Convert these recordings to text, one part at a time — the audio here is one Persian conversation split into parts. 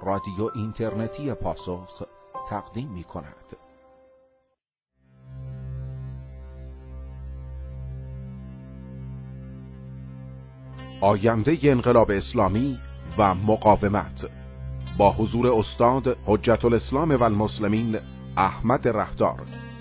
رادیو اینترنتی پاسخ تقدیم می کند. آینده انقلاب اسلامی و مقاومت، با حضور استاد حجت الاسلام و المسلمین احمد رهدار.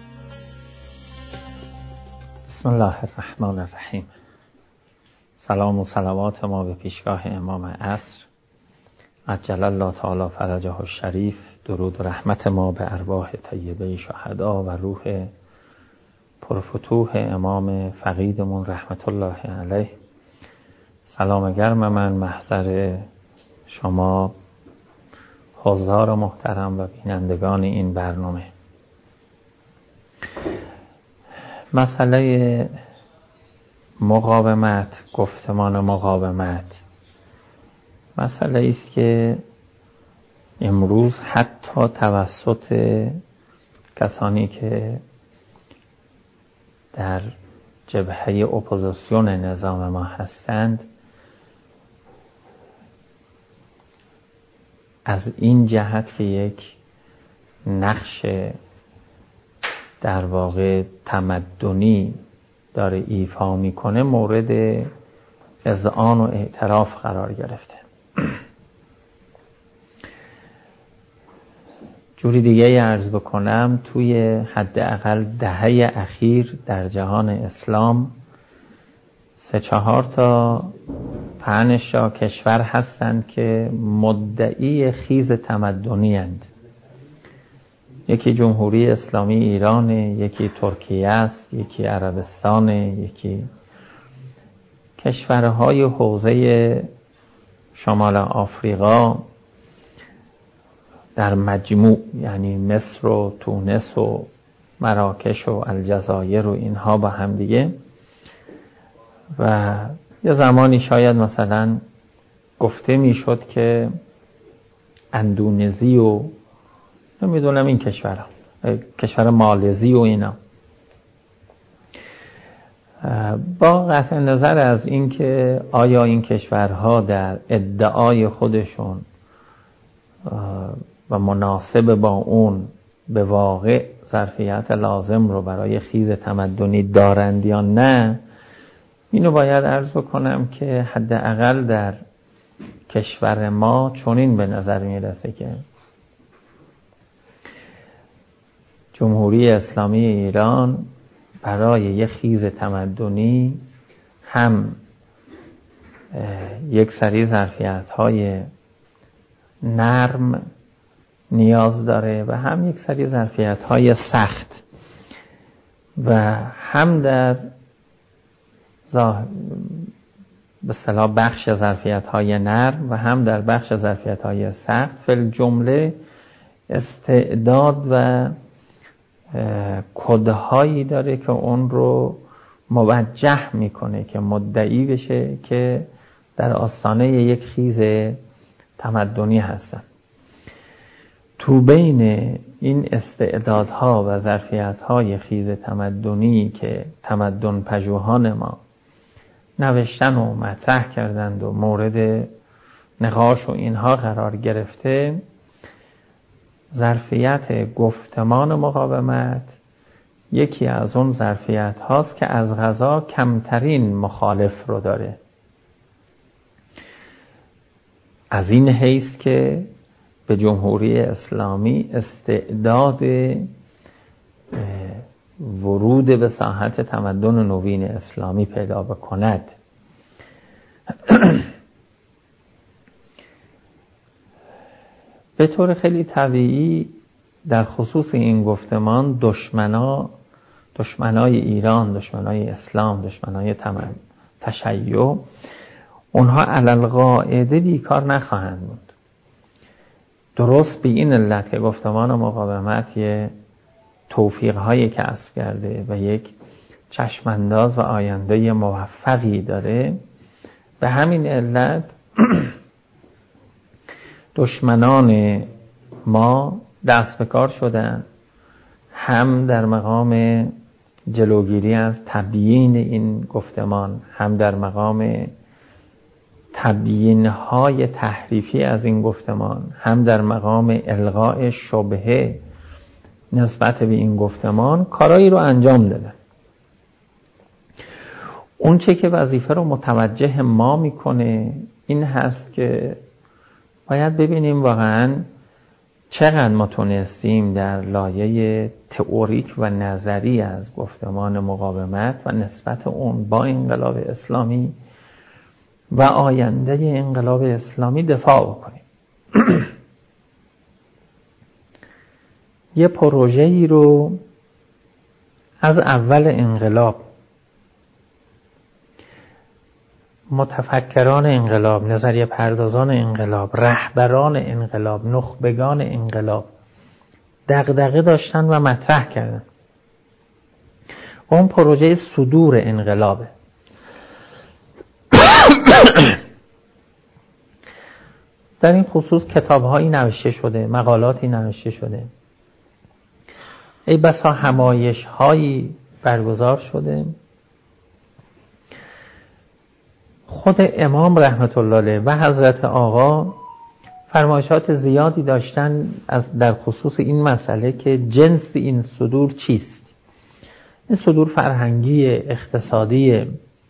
بسم الله الرحمن الرحیم. سلام و صلوات ما به پیشگاه امام عصر عجل الله تعالی فرجه الشریف. درود و رحمت ما به ارواح طیبه شهدا و روح پرفتوح امام فقیدمون رحمت الله علیه. سلام گرم من محضر شما حضار محترم و بینندگان این برنامه. مسئله مقاومت، گفتمان مقاومت، مسئله است که امروز حتی توسط کسانی که در جبهه اپوزیسیون نظام ما هستند از این جهت که یک نقش در واقع تمدنی داره ایفا میکنه مورد اذعان و اعتراف قرار گرفته. جوری دیگه عرض بکنم، توی حداقل دهه اخیر در جهان اسلام 3-4 تا 5 کشور هستند که مدعی خیز تمدنی هستند. یکی جمهوری اسلامی ایران، یکی ترکیه است، یکی عربستان، یکی کشورهای حوزه شمال آفریقا در مجموع، یعنی مصر و تونس و مراکش و الجزایر و اینها با هم دیگه. و یه زمانی شاید مثلا گفته میشد که اندونزی و نمیدونم این کشور مالزی و اینا، با قطع نظر از اینکه آیا این کشورها در ادعای خودشون و مناسب با اون به واقع ظرفیت لازم رو برای خیز تمدنی دارند یا نه، اینو باید عرض بکنم که حداقل در کشور ما چنین به نظر میرسه که جمهوری اسلامی ایران برای یک خیز تمدنی هم یک سری ظرفیت‌های نرم نیاز داره و هم یک سری ظرفیت‌های سخت، و هم در به اصطلاح بخش ظرفیت‌های نرم و هم در بخش ظرفیت‌های سخت فی جمله استعداد و کدهایی داره که اون رو موجه میکنه که مدعی بشه که در آستانه یک خیز تمدنی هستن. تو بین این استعدادها و ظرفیت‌های خیز تمدنی که تمدن پژوهان ما نوشتن و مطرح کردند و مورد نقاش و اینها قرار گرفته، ظرفیت گفتمان مقاومت یکی از اون ظرفیت هاست که از قضا کمترین مخالف رو داره. از این حیث که به جمهوری اسلامی استعداد ورود به ساحت تمدن نوین اسلامی پیدا بکند. به طور خیلی طبیعی در خصوص این گفتمان دشمنای ایران، دشمنای اسلام، دشمنای تشیع، اونها علل قاعده بیکار نخواهند بود. درست به این علت که گفتمان مقاومت یه توفیق‌هایی کسب کرده و یک چشمانداز و آینده موفقی داره، به همین علت دشمنان ما دست به کار شدن، هم در مقام جلوگیری از تبیین این گفتمان، هم در مقام تبیین‌های تحریفی از این گفتمان، هم در مقام الغاء شبهه نسبت به این گفتمان کارایی رو انجام دادن. اون چه که وظیفه رو متوجه ما میکنه این هست که باید ببینیم واقعاً چقدر ما تونستیم در لایه تئوریک و نظری از گفتمان مقاومت و نسبت اون با انقلاب اسلامی و آینده انقلاب اسلامی دفاع بکنیم. یه پروژه‌ای رو از اول انقلاب متفکران انقلاب، نظریه پردازان انقلاب، رهبران انقلاب، نخبگان انقلاب دغدغه داشتن و مطرح کردن. اون پروژه صدور انقلابه. در این خصوص کتاب‌هایی نوشته شده، مقالاتی نوشته شده، ای بسا همایش‌هایی برگزار شده. خود امام رحمت الله علیه و حضرت آقا فرمایشات زیادی داشتن در خصوص این مسئله که جنس این صدور چیست. این صدور فرهنگی، اقتصادی،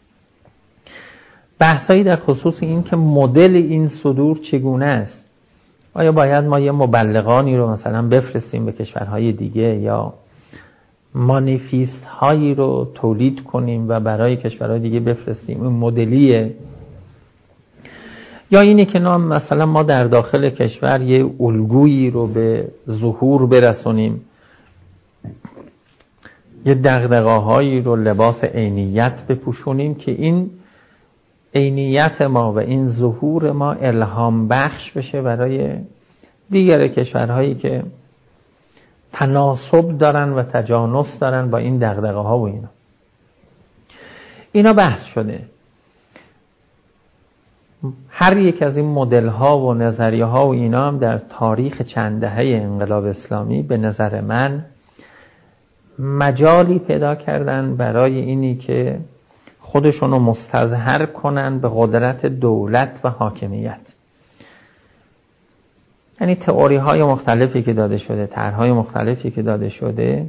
بحثایی در خصوص این که مدل این صدور چگونه است. آیا باید ما یه مبلغانی رو مثلا بفرستیم به کشورهای دیگه یا مانیفیست هایی رو تولید کنیم و برای کشورهای دیگه بفرستیم؟ این مدلیه. یا اینه که مثلا ما در داخل کشور یه الگویی رو به ظهور برسونیم، یه دغدغه‌هایی رو لباس عینیت بپوشونیم که این عینیت ما و این ظهور ما الهام بخش بشه برای دیگر کشورهایی که تناسب دارن و تجانس دارن با این دغدغه‌ها و اینا بحث شده. هر یک از این مدل‌ها و نظریه‌ها و اینا هم در تاریخ چند دهه انقلاب اسلامی به نظر من مجالی پیدا کردن برای اینی که خودشونو مستظهر کنن به قدرت دولت و حاکمیت. یعنی تئوری‌های مختلفی که داده شده، طرح‌های مختلفی که داده شده،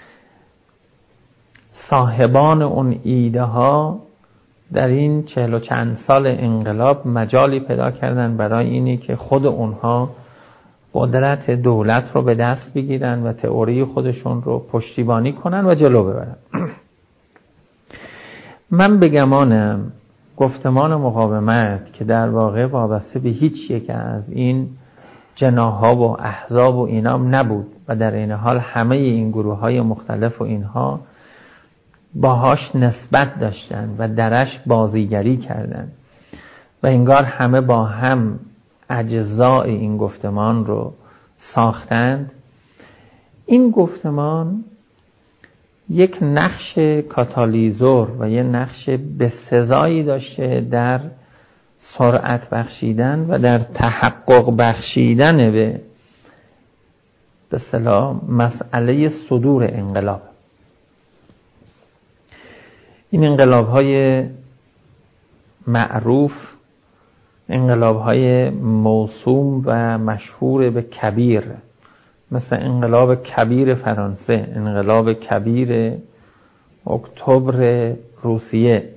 صاحبان اون ایده ها در این 40 و چند سال انقلاب مجالی پیدا کردن برای اینی که خود اونها قدرت دولت رو به دست بگیرن و تئوری خودشون رو پشتیبانی کنن و جلو ببرن. من به گمانم گفتمان مقاومت که در واقع وابسته به هیچ یک از این جناح‌ها و احزاب و اینام نبود و در این حال همه این گروه‌های مختلف و اینها باهاش نسبت داشتن و درش بازیگری کردن و انگار همه با هم اجزای این گفتمان رو ساختند. این گفتمان یک نقش کاتالیزور و یک نقش بسزایی داشته در سرعت بخشیدن و در تحقق بخشیدن به اصطلاح مسئله صدور انقلاب. این انقلاب‌های معروف، انقلاب‌های موسوم و مشهور به کبیر، مثل انقلاب کبیر فرانسه، انقلاب کبیر اکتبر روسیه.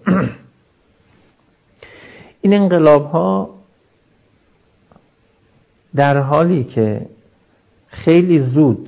این انقلاب‌ها در حالی که خیلی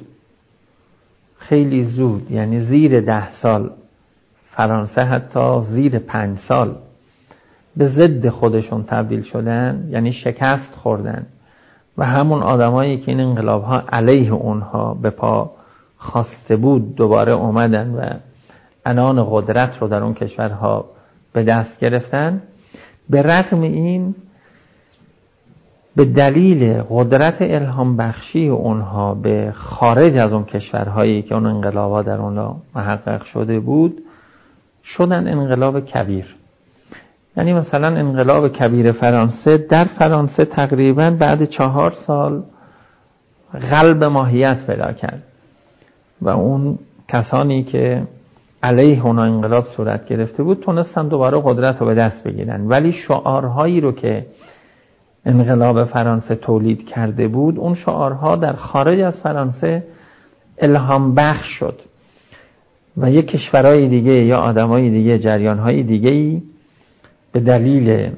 زود یعنی زیر 10 سال، فرانسه حتی زیر 5 سال به ضد خودشون تبدیل شدن، یعنی شکست خوردن و همون آدمایی که این انقلاب‌ها علیه اونها به پا خواسته بود دوباره اومدن و عنان قدرت رو در اون کشورها به دست گرفتن. به رغم این، به دلیل قدرت الهام بخشی اونها به خارج از اون کشورهایی که اون انقلاب‌ها در اونها محقق شده بود، شدن انقلاب کبیر. یعنی مثلا انقلاب کبیر فرانسه در فرانسه تقریبا بعد 4 سال قلب ماهیت پیدا کرد و اون کسانی که علیه اونا انقلاب صورت گرفته بود تونستن دوباره قدرت رو به دست بگیرن، ولی شعارهایی رو که انقلاب فرانسه تولید کرده بود اون شعارها در خارج از فرانسه الهام بخش شد و یک کشورهای دیگه یا آدمای دیگه، جریانهای دیگه‌ای به دلیل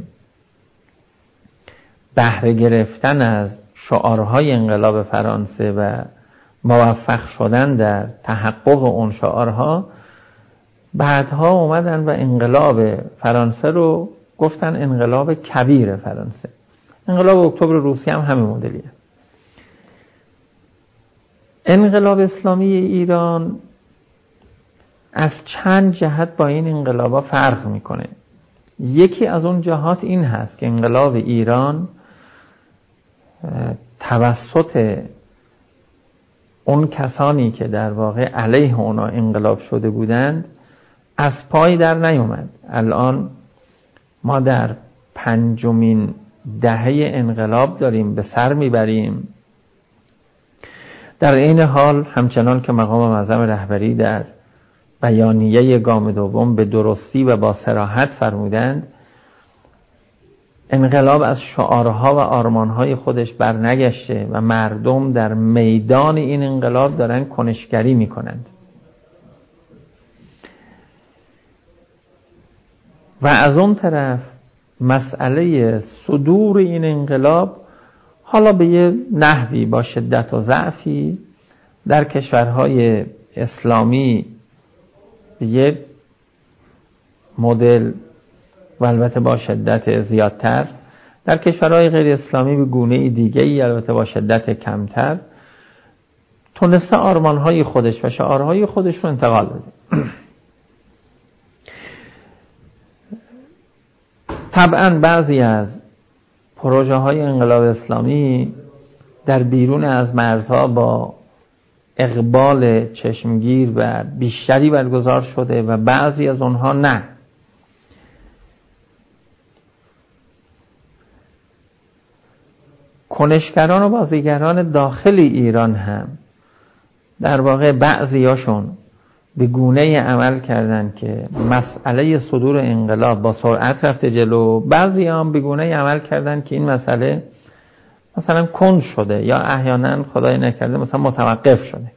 بهره گرفتن از شعارهای انقلاب فرانسه و موفق شدن در تحقق اون شعارها بعدها اومدن و انقلاب فرانسه رو گفتن انقلاب کبیر فرانسه. انقلاب اکتبر روسیه هم همین مدلیه. انقلاب اسلامی ایران از چند جهت با این انقلابا فرق میکنه. یکی از اون جهات این هست که انقلاب ایران توسط اون کسانی که در واقع علیه اونا انقلاب شده بودند از پای در نیومد. الان ما در 5مین دهه انقلاب داریم به سر میبریم. در این حال همچنان که مقام معظم رهبری در بیانیه گام دوم به درستی و با صراحت فرمودند انقلاب از شعارها و آرمانهای خودش برنگشته و مردم در میدان این انقلاب دارن کنشگری میکنند و از اون طرف مسئله صدور این انقلاب حالا به یه نحوی با شدت و ضعفی در کشورهای اسلامی به یه مدل و البته با شدت زیادتر، در کشورهای غیر اسلامی به گونه دیگه‌ای البته با شدت کمتر تونسته آرمانهای خودش و شعارهای خودش رو انتقال بده. طبعا بعضی از پروژه های انقلاب اسلامی در بیرون از مرزها با اقبال چشمگیر و بیشتری برگزار شده و بعضی از اونها نه. کنشگران و بازیگران داخل ایران هم در واقع بعضیاشون به گونه‌ای عمل کردن که مسئله صدور انقلاب با سرعت رفته جلو، بعضی هم به گونه‌ای عمل کردن که این مسئله مثلا کند شده یا احیانا خدای نکرده مثلا متوقف شده.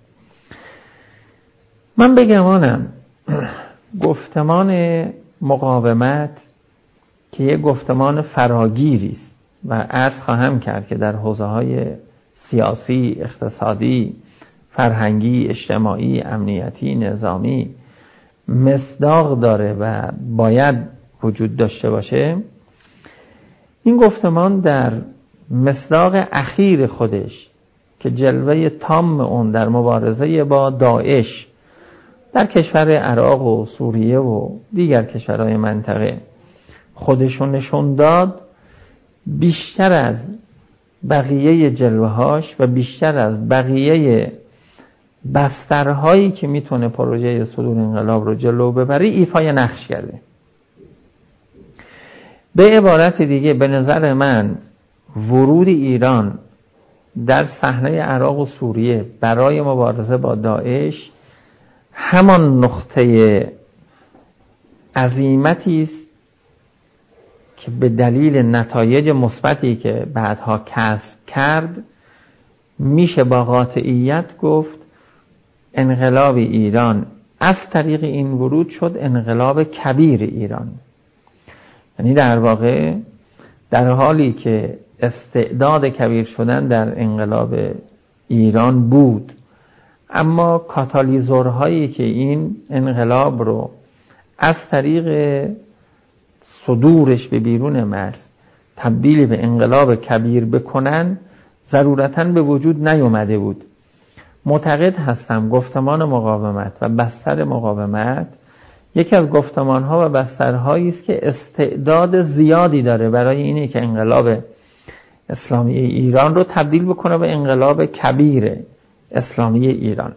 من بگمانم گفتمان مقاومت که یک گفتمان فراگیری است و عرض خواهم کرد که در حوزه‌های سیاسی، اقتصادی، فرهنگی، اجتماعی، امنیتی، نظامی مصداق داره و باید وجود داشته باشه. این گفتمان در مصداق اخیر خودش که جلوه تام اون در مبارزه با داعش در کشور عراق و سوریه و دیگر کشورهای منطقه خودشون نشون داد، بیشتر از بقیه جلوه‌هاش و بیشتر از بقیه بسترهایی که میتونه پروژه صدور انقلاب رو جلو ببره ایفای نقش کرده. به عبارت دیگه به نظر من ورود ایران در صحنه عراق و سوریه برای مبارزه با داعش همان نقطه عظیمتی است که به دلیل نتایج مثبتی که بعدها کسب کرد میشه با قاطعیت گفت انقلاب ایران از طریق این ورود شد انقلاب کبیر ایران. یعنی در واقع در حالی که استعداد کبیر شدن در انقلاب ایران بود، اما کاتالیزورهایی که این انقلاب رو از طریق صدورش به بیرون مرز تبدیل به انقلاب کبیر بکنن ضرورتاً به وجود نیومده بود. معتقد هستم گفتمان مقاومت و بستر مقاومت یکی از گفتمان‌ها و بسترهایی است که استعداد زیادی داره برای اینه که انقلاب اسلامی ایران رو تبدیل بکنه به انقلاب کبیر اسلامی ایران.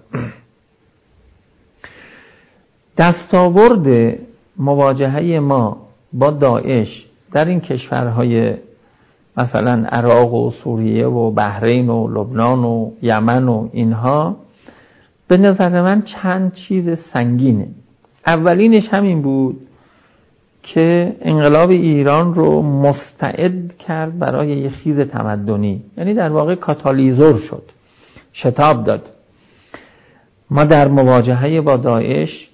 دستاورد مواجهه ما با داعش در این کشورهای مثلا عراق و سوریه و بحرین و لبنان و یمن و اینها به نظر من چند چیز سنگینه. اولینش همین بود که انقلاب ایران رو مستعد کرد برای یه خیز تمدنی، یعنی در واقع کاتالیزور شد، شتاب داد. ما در مواجهه با داعش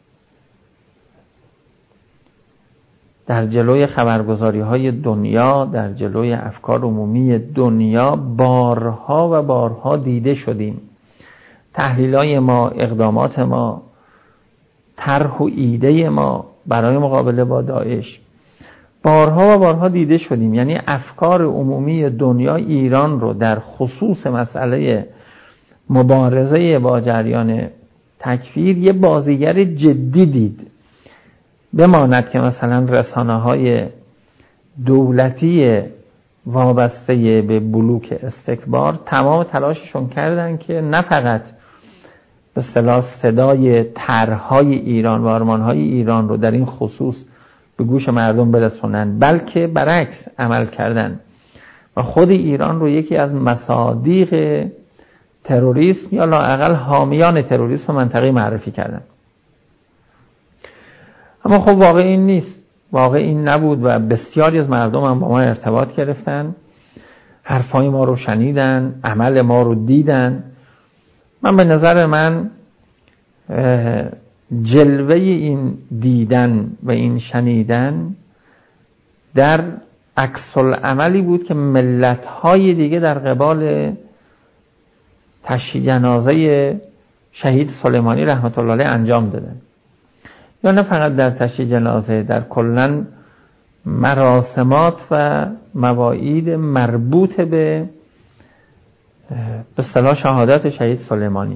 در جلوی خبرگزاری‌های دنیا، در جلوی افکار عمومی دنیا بارها و بارها دیده شدیم. تحلیل‌های ما، اقدامات ما، طرح و ایده ما برای مقابله با داعش بارها و بارها دیده شدیم. یعنی افکار عمومی دنیا ایران رو در خصوص مسئله مبارزه با جریان تکفیر یه بازیگر جدی دید. بماند که مثلا رسانه‌های دولتی وابسته به بلوک استکبار تمام تلاششون کردن که نه فقط به اصطلاح صدای طرح‌های ایران و آرمان‌های ایران رو در این خصوص به گوش مردم برسونن، بلکه برعکس عمل کردن و خود ایران رو یکی از مصادیق تروریسم یا لااقل حامیان تروریسم منطقه‌ای معرفی کردن. اما خب واقع این نیست، واقع این نبود و بسیاری از مردم هم با ما ارتباط گرفتن، حرفای ما رو شنیدن، عمل ما رو دیدن. من به نظر من جلوه این دیدن و این شنیدن در عکس العملی بود که ملت‌های دیگه در قبال تشییع جنازه شهید سلیمانی رحمت الله علیه انجام دادن. یا نه فقط در تشییع جنازه، در کلاً مراسمات و مواعید مربوط به اصطلاح شهادت شهید سلیمانی.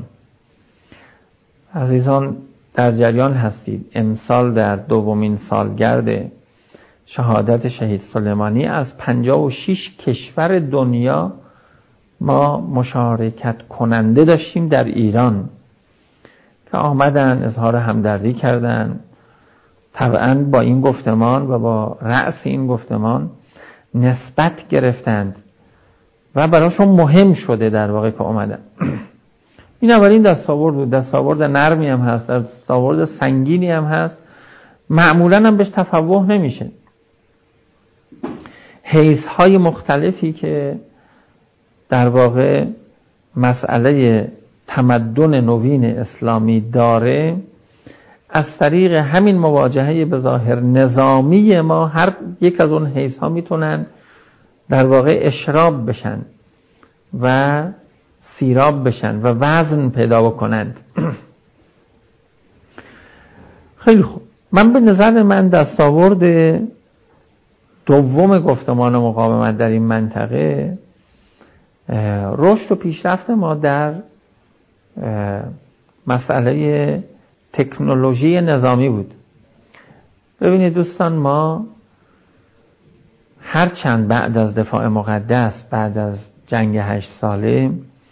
عزیزان در جریان هستید امسال در دومین سالگرد شهادت شهید سلیمانی از 56 کشور دنیا ما مشارکت کننده داشتیم در ایران که آمدن اظهار همدردی کردن. طبعاً با این گفتمان و با رأس این گفتمان نسبت گرفتند و براشون مهم شده در واقع که اومدن. این اولین دستاورد بود، دستاورد نرمی هم هست، دستاورد سنگینی هم هست، معمولاً هم بهش تفوه نمیشه. حیث‌های مختلفی که در واقع مسئله تمدن نوین اسلامی داره از طریق همین مواجهه به ظاهر نظامی ما هر یک از اون حیث‌ها میتونن در واقع اشراب بشن و سیراب بشن و وزن پیدا بکنند. خیلی خوب، من به نظر من دستاورد دوم گفتمان مقاومت در این منطقه رشد و پیشرفت ما در مسئله تکنولوژی نظامی بود. ببینید دوستان، ما هرچند بعد از دفاع مقدس، بعد از جنگ 8 ساله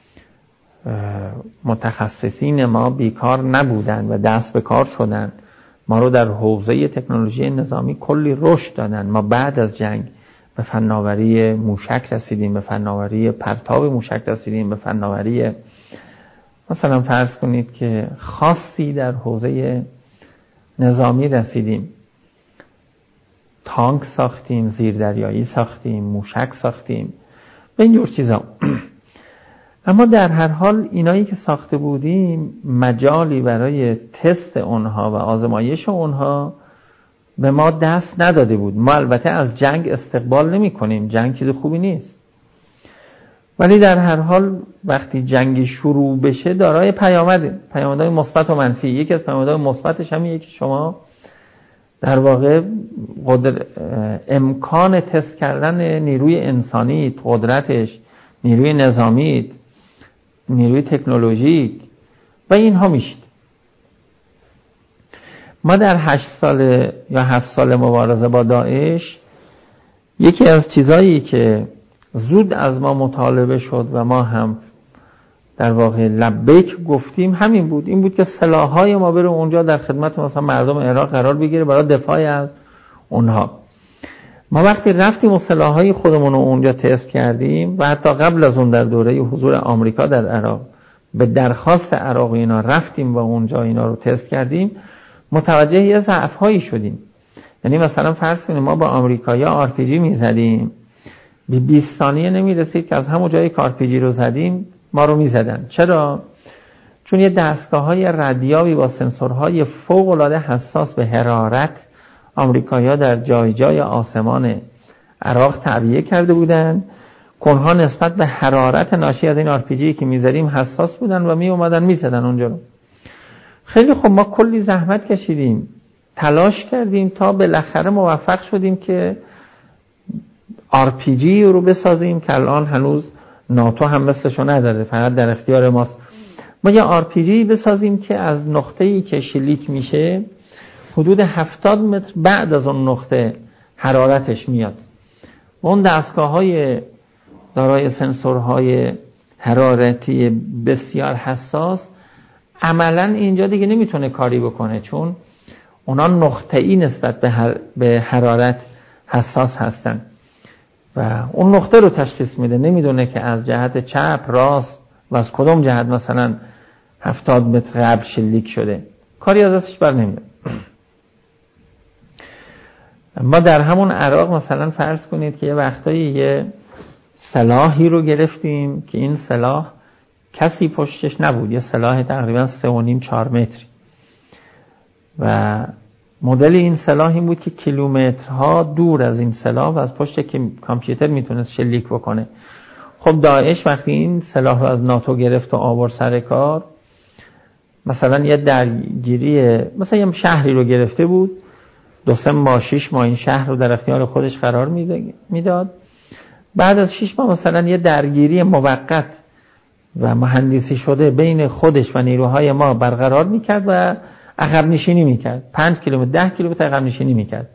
متخصصین ما بیکار نبودن و دست به کار شدن، ما رو در حوزه تکنولوژی نظامی کلی رشد دادن. ما بعد از جنگ به فناوری موشک رسیدیم، به فناوری پرتاب موشک رسیدیم، به فناوری مثلا فرض کنید که خاصی در حوزه نظامی رسیدیم. تانک ساختیم، زیردریایی ساختیم، موشک ساختیم، به اینجور چیزا. اما در هر حال اینایی که ساخته بودیم مجالی برای تست اونها و آزمایش اونها به ما دست نداده بود. ما البته از جنگ استقبال نمی کنیم، جنگ چیز خوبی نیست، ولی در هر حال وقتی جنگی شروع بشه دارای پیامدهای مثبت و منفی. یکی از پیامدهای مثبتش همینه که شما در واقع امکان تست کردن نیروی انسانی، قدرتش، نیروی نظامی، نیروی تکنولوژیک و اینها میشید. ما در 8 سال یا 7 سال مبارزه با داعش یکی از چیزایی که زود از ما مطالبه شد و ما هم در واقع لبیک گفتیم همین بود. این بود که سلاح‌های ما بره اونجا در خدمت مثلا مردم عراق قرار بگیره برای دفاع از اونها. ما وقتی رفتیم و سلاح‌های خودمون رو اونجا تست کردیم و حتی قبل از اون در دوره حضور آمریکا در عراق به درخواست عراقی‌ها رفتیم و اونجا اینا رو تست کردیم، متوجه یه ضعف‌هایی شدیم. یعنی مثلا فرض کنیم ما با آمریکایی‌ها RPG می‌زدیم، 20 ثانیه نمی‌رسید که از همون جایی که RPG رو زدیم ما رو می‌زدن. چرا؟ چون یه دستگاه‌های ردیابی با سنسورهای فوق‌العاده حساس به حرارت آمریکایی‌ها در جای جای آسمان عراق تعبیه کرده بودن. کنها نسبت به حرارت ناشی از این RPG که می‌زدیم حساس بودن و می‌اومدن می‌زدن اونجا رو. خیلی خب ما کلی زحمت کشیدیم، تلاش کردیم تا بالاخره موفق شدیم که RPG رو بسازیم که الان هنوز ناتو هم مثلشو نداره، فقط در اختیار ماست. ما یه RPG بسازیم که از نقطه‌ای که شلیک میشه حدود 70 متر بعد از اون نقطه حرارتش میاد. اون دستگاه‌های دارای سنسورهای حرارتی بسیار حساس عملاً اینجا دیگه نمیتونه کاری بکنه، چون اونا نقطه‌ای نسبت به حرارت حساس هستن و اون نقطه رو تشخیص میده، نمیدونه که از جهت چپ راست و از کدوم جهت مثلا 70 متر قبل شلیک شده، کاری از دستش بر نمیاد. ما در همون عراق مثلا فرض کنید که یه وقتایی یه سلاحی رو گرفتیم که این سلاح کسی پشتش نبود، یه سلاح تقریبا 3.5-4 متری و مدل این سلاح این بود که کیلومترها دور از این سلاح و از پشت کامپیوتر میتونست شلیک بکنه. خب داعش وقتی این سلاح رو از ناتو گرفت و آورد سر کار، مثلا یه درگیری مثلا یه شهری رو گرفته بود، 2-3 ماه 6 ماه این شهر رو در اختیار خودش قرار میداد، بعد از 6 ماه مثلا یه درگیری موقت و مهندسی شده بین خودش و نیروهای ما برقرار میکرد و عقب نشینی میکرد، 5 کیلومتر 10 کیلومتر عقب نشینی میکرد.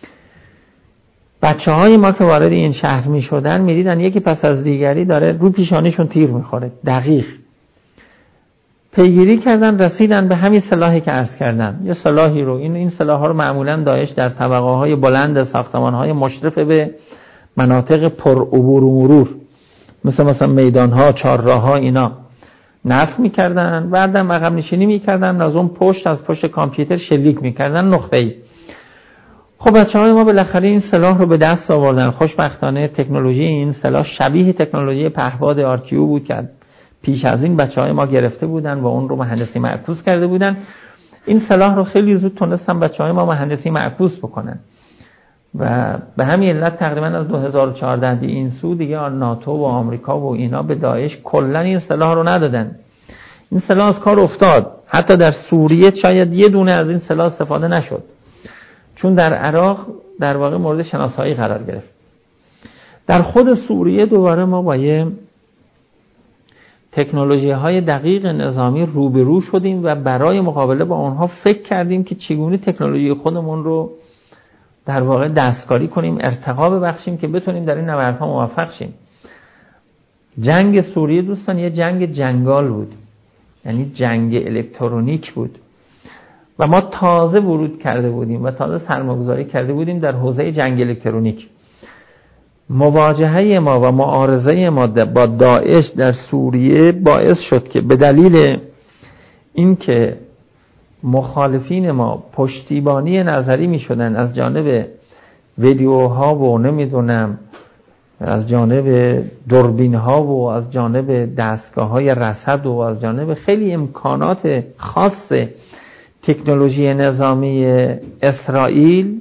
بچه‌های ما که وارد این شهر میشدن میدیدن یکی پس از دیگری داره رو پیشانیشون تیر میخوره، دقیق پیگیری کردن، رسیدن به همین سلاحی که عرض کردن. یه سلاحی رو این سلاح‌ها رو معمولاً داعش در طبقه‌های بلند ساختمان‌های مشرف به مناطق پر عبور و مرور مثلا میدان‌ها، چهارراه‌ها اینا نصب می‌کردن، بعدم عقب نشینی می‌کردن، از اون از پشت کامپیوتر شلیک می‌کردن نقطه‌ای. خب بچه‌های ما بالاخره این سلاح رو به دست آوردن. خوشبختانه تکنولوژی این سلاح شبیه تکنولوژی پهپاد آرکیو بود که پیش از این بچه‌های ما گرفته بودن و اون رو مهندسی معکوس کرده بودن. این سلاح رو خیلی زود تونستن بچه‌های ما مهندسی معکوس بکنن و به همین علت تقریبا از 2014 به این سو دیگه ناتو و آمریکا و اینا به داعش کلا این سلاح رو ندادن. این سلاح از کار افتاد. حتی در سوریه شاید یه دونه از این سلاح استفاده نشد، چون در عراق در واقع مورد شناسایی قرار گرفت. در خود سوریه دوباره ما با یه تکنولوژی‌های دقیق نظامی روبرو شدیم و برای مقابله با اونها فکر کردیم که چگونه تکنولوژی خودمون رو در واقع دستکاری کنیم، ارتقا ببخشیم که بتونیم در این نبردها موفق شیم. جنگ سوریه دوستان یه جنگ جنگال بود، یعنی جنگ الکترونیک بود و ما تازه ورود کرده بودیم و تازه سرمایه‌گذاری کرده بودیم در حوزه جنگ الکترونیک. مواجهه ما و معارضه ما با داعش در سوریه باعث شد که به دلیل اینکه مخالفین ما پشتیبانی نظری می شدن از جانب ویدیوها و نمیدونم از جانب دوربین ها و از جانب دستگاه های رصد و از جانب خیلی امکانات خاص تکنولوژی نظامی اسرائیل،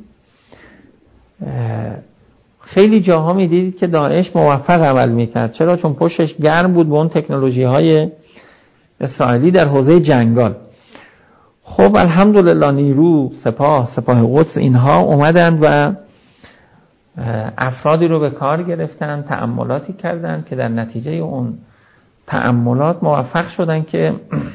خیلی جاها می دیدید که داعش موفق عمل می کرد. چرا؟ چون پشتش گرم بود به اون تکنولوژی های اسرائیلی در حوزه جنگال. خب الحمدلله نیرو سپاه قدس اینها اومدن و افرادی رو به کار گرفتن، تأملاتی کردن که در نتیجه اون تأملات موفق شدن که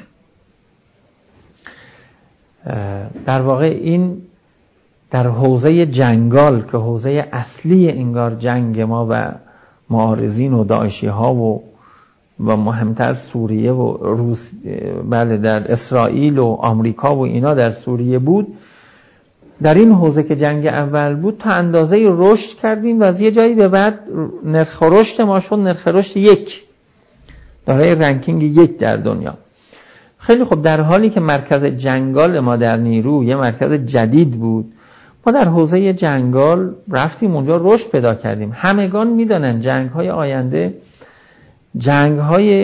در واقع این در حوزه جنگال که حوزه اصلی انگار جنگ ما و معارضین و داعشی ها و مهمتر سوریه و بله در اسرائیل و آمریکا و اینا در سوریه بود، در این حوزه که جنگ اول بود تا اندازه رشد کردیم و از یه جایی به بعد نرخ رشد ما شد نرخ رشد 1، دارای رنکینگ 1 در دنیا. خیلی خوب، در حالی که مرکز جنگال ما در نیرو یه مرکز جدید بود، ما در حوزه جنگال رفتیم اونجا، رشد پیدا کردیم. همگان میدونن جنگ‌های آینده جنگ‌های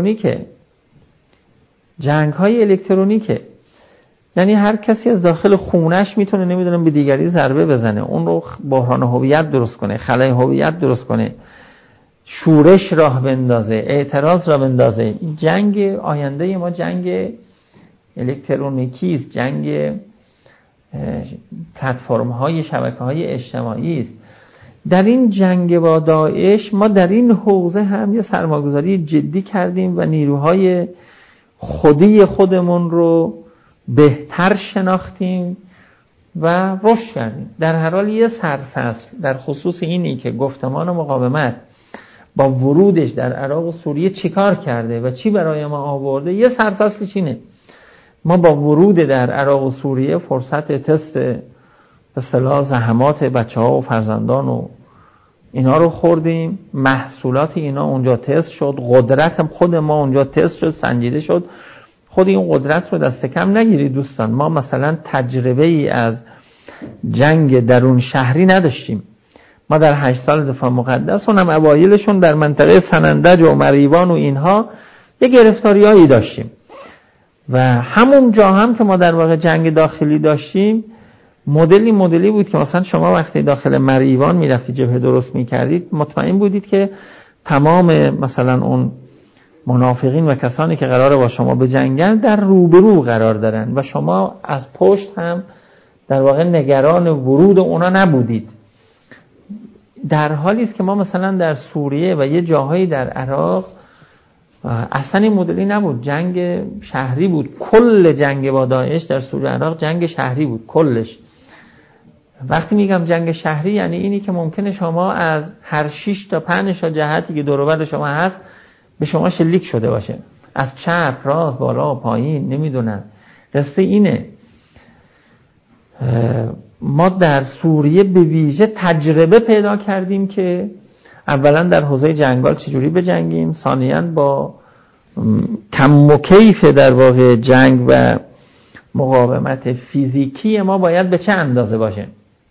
الکترونیکه. یعنی هر کسی از داخل خونش میتونه نمیدونم به دیگری ضربه بزنه، اون رو بحران هویت درست کنه، خلای هویت درست کنه، شورش راه بندازه، اعتراض راه بندازه. جنگ آینده ما جنگ الکترونیکی است، جنگ پلتفرم‌های شبکه‌های اجتماعی است. در این جنگ با داعش ما در این حوزه هم یه سرمایه‌گذاری جدی کردیم و نیروهای خودمون رو بهتر شناختیم و رشد کردیم. در هر حال یه سرفصل در خصوص اینی که گفتمان و مقاومت با ورودش در عراق و سوریه چیکار کرده و چی برای ما آورده، یه سرفصلش اینه. ما با ورود در عراق و سوریه فرصت تست به اصطلاح زحمات بچه‌ها و فرزندان و اینا رو خوردیم، محصولات اینا اونجا تست شد، قدرت خود ما اونجا تست شد، سنجیده شد. خود این قدرت رو دست کم نگیرید دوستان. ما مثلا تجربه ای از جنگ درون شهری نداشتیم. ما در 8 سال دفاع مقدس، اونم اوایلشون در منطقه سنندج و مریوان و اینها یه گرفتاریایی داشتیم و همون جا هم که ما در واقع جنگ داخلی داشتیم، مدلی بود که مثلا شما وقتی داخل مریوان میرفتی جبهه درست میکردید، مطمئن بودید که تمام مثلا اون منافقین و کسانی که قراره با شما بجنگن در روبرو قرار دارن و شما از پشت هم در واقع نگران ورود اونا نبودید. در حالی است که ما مثلا در سوریه و یه جاهایی در عراق اصلا این مدلی نبود، جنگ شهری بود. کل جنگ با داعش در سوریه عراق جنگ شهری بود کلش. وقتی میگم جنگ شهری یعنی اینی که ممکنه شما از هر 6 تا 5 تا جهتی که دور و بر شما هست به شما شلیک شده باشه، از چپ راست بالا پایین، نمیدونم. قصه اینه ما در سوریه به ویژه تجربه پیدا کردیم که اولا در حوزه جنگال چجوری بجنگیم، ثانیاً با کم و کیف در واقع جنگ و مقاومت فیزیکی ما باید به چه اندازه باشه.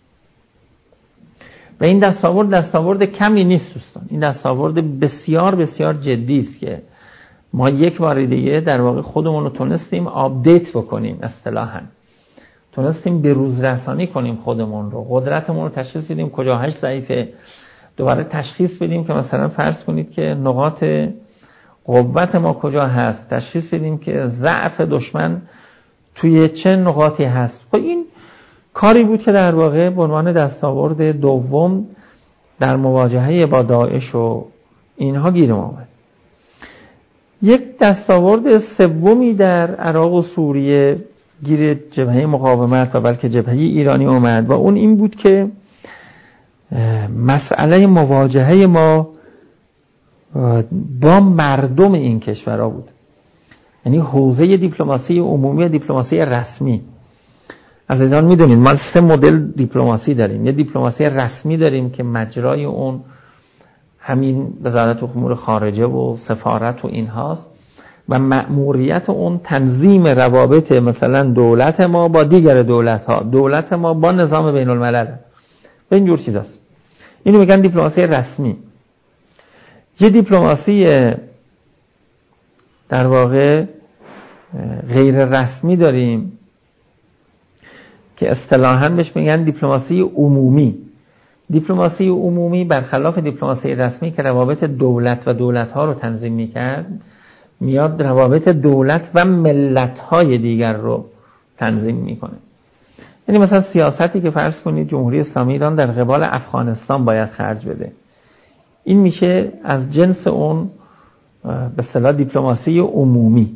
و این دستاورد کمی نیست دوستان، این دستاورد بسیار بسیار جدی است که ما یک بار دیگه در واقع خودمون رو تونستیم آپدیت بکنیم، اصطلاحاً تونستیم به روز رسانی کنیم خودمون رو، قدرتمون رو تشخیص بدیم کجاهاش ضعیفه، دوباره تشخیص بدیم که مثلا فرض کنید که نقاط قوت ما کجا هست، تشخیص بدیم که ضعف دشمن توی چه نقاطی هست. خب این کاری بود که در واقع به عنوان دستاورد دوم در مواجهه با داعش و اینها گیر آمد. یک دستاورد سومی در عراق و سوریه گیر جبهه مقاومت و بلکه جبهه ایرانی اومد و اون این بود که مسئله مواجهه ما با مردم این کشورها بود. یعنی حوزه دیپلماسی عمومی و دیپلماسی رسمی. عزیزان میدونید ما 3 مدل دیپلماسی داریم. یه دیپلماسی رسمی داریم که مجرای اون همین وزارت امور خارجه و سفارت و اینهاست و مأموریت اون تنظیم روابط مثلا دولت ما با دیگر دولت‌ها، دولت ما با نظام بین الملل و اینجور چیزاست. اینو میگن دیپلماسی رسمی. یه دیپلماسی در واقع غیر رسمی داریم که اصطلاحاً بهش میگن دیپلماسی عمومی. دیپلماسی عمومی برخلاف دیپلماسی رسمی که روابط دولت و دولت‌ها رو تنظیم می‌کرد، میاد روابط دولت و ملت‌های دیگر رو تنظیم می‌کنه. یعنی مثلا سیاستی که فرض کنید جمهوری اسلامی ایران در قبال افغانستان باید خرج بده، این میشه از جنس اون به اصطلاح دیپلماسی عمومی.